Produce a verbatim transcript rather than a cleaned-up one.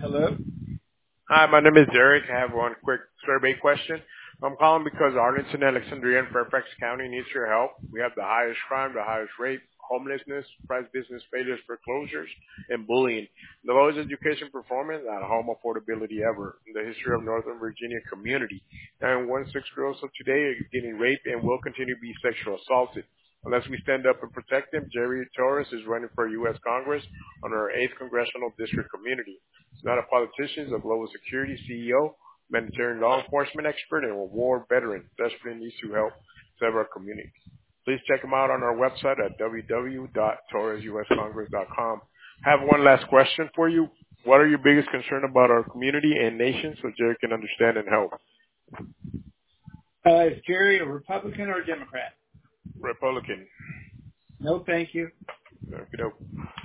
Hello? Hi, my name is Derek. I have one quick survey question. I'm calling because Arlington, Alexandria, and Fairfax County needs your help. We have the highest crime, the highest rape, homelessness, private business failures, foreclosures, and bullying. The lowest education performance and home affordability ever in the history of Northern Virginia community. And one six girls of today are getting raped and will continue to be sexual assaulted. Unless we stand up and protect them, Jerry Torres is running for U S Congress on our eighth Congressional District community. He's not a politician, he's a global security C E O, humanitarian law enforcement expert, and a war veteran desperately needs to help save our communities. Please check him out on our website at w w w dot torres u s congress dot com. I have one last question for you. What are your biggest concern about our community and nation so Jerry can understand and help? Uh, is Jerry a Republican or a Democrat? Republican. No, thank you. Okey-doke.